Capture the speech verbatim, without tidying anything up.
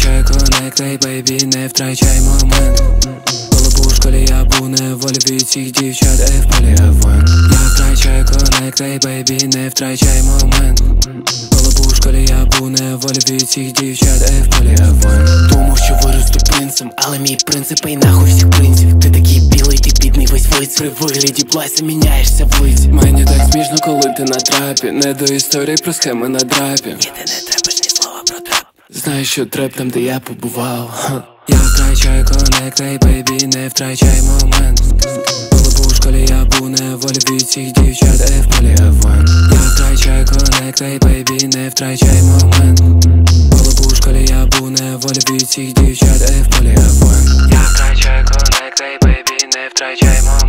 втрачай коннект, ей, бейбі, не втрачай момент. Коли був у школі, я був неволі від цих дівчат, ей, в полі вогонь. Я втрачаю коннект, ей, бейбі, не втрачай момент. Коли був у школі, я був неволі від цих дівчат, ей, в полі вогонь. Думав, що виросту принцем, але мій принцип ей нахуй всіх принців. Ти такий білий, ти бідний весь виць. При вигляді плайса міняєшся в лиці. Мені так смішно, коли ти на трапі. Не до історії про схеми на драпі. Ні, ти не треба ж ні слова про трап. Знаєш, що треп там, де я побував. Ха. Я втрачаю коннект, ей, бейбі, не втрачай момент. Коли був у школі, я був неволі від цих дівчат, ей, в полі вогонь. Я втрачаю коннект, ей, бейбі, не втрачай момент. Коли був у школі, я був неволі від цих дівчат, ей, в полі вогонь. Я втрачаю коннект, ей, бейбі, не втрачай момент.